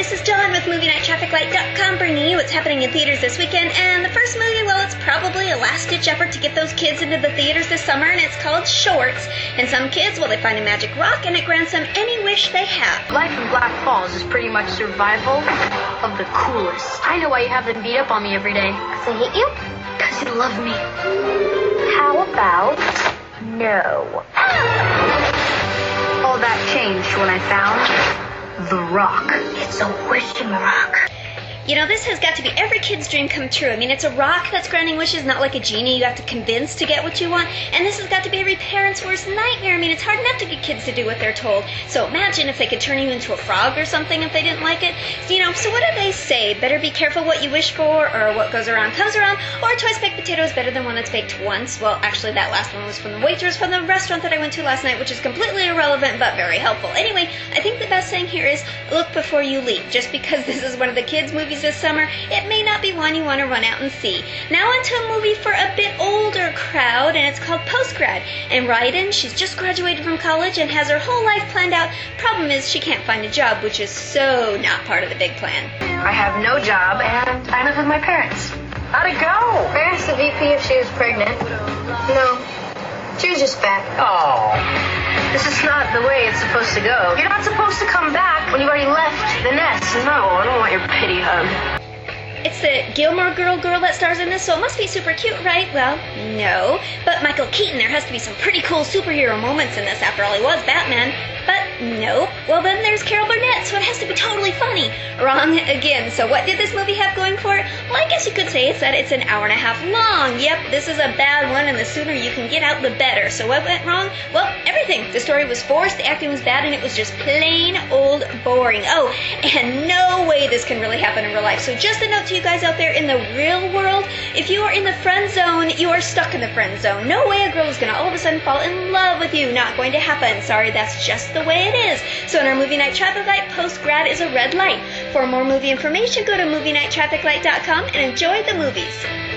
this is Dawn with MovieNightTrafficLight.com bringing you what's happening in theaters this weekend. And the first movie, well, it's probably a last-ditch effort to get those kids into the theaters this summer, and it's called Shorts. And some kids, well, they find a magic rock, and it grants them any wish they have. Life in Black Falls is pretty much survival of the coolest. I know why you have them beat up on me every day. Because I hate you? Because you love me. How about no? All that changed when I found the rock. It's a wishing rock. You know, this has got to be every kid's dream come true. I mean, it's a rock that's granting wishes, not like a genie you have to convince to get what you want. And this has got to be every parent's worst nightmare. I mean, it's hard enough to get kids to do what they're told. So imagine if they could turn you into a frog or something if they didn't like it. So what do they say? Better be careful what you wish for, or what goes around comes around, or a twice baked potato is better than one that's baked once. Well, actually, that last one was from the waitress from the restaurant that I went to last night, which is completely irrelevant but very helpful. Anyway, I think the best thing here is look before you leap. Just because this is one of the kids' movies this summer, it may not be one you want to run out and see. Now onto a movie for a bit older crowd, and it's called Postgrad. And Ryden, she's just graduated from college and has her whole life planned out. Problem is, she can't find a job, which is so not part of the big plan. I have no job, and I live with my parents. How'd it go? I asked the VP if she was pregnant. No. She was just fat. Oh. This is not the way it's supposed to go. You're not supposed to come back when you've already left the nest. No, I don't want your pity hug. It's the Gilmore Girl that stars in this, so it must be super cute, right? Well, no. But Michael Keaton, there has to be some pretty cool superhero moments in this. After all, he was Batman. But no. Well, then there's Carol Burnett, so it has to be totally funny. Wrong again. So what did this movie have going for it? Well, I guess you could say it's that it's an hour and a half long. Yep, this is a bad one, and the sooner you can get out, the better. So what went wrong? Well, everything. The story was forced, the acting was bad, and it was just plain old boring. Oh, and no way this can really happen in real life. So just a note to you guys out there in the real world, if you are in the friend zone, you are stuck in the friend zone. No way a girl is going to all of a sudden fall in love with you. Not going to happen. Sorry, that's just the way it is. So in our Movie Night Traffic Light, Postgrad is a red light. For more movie information, go to MovieNightTrafficLight.com and enjoy the movies.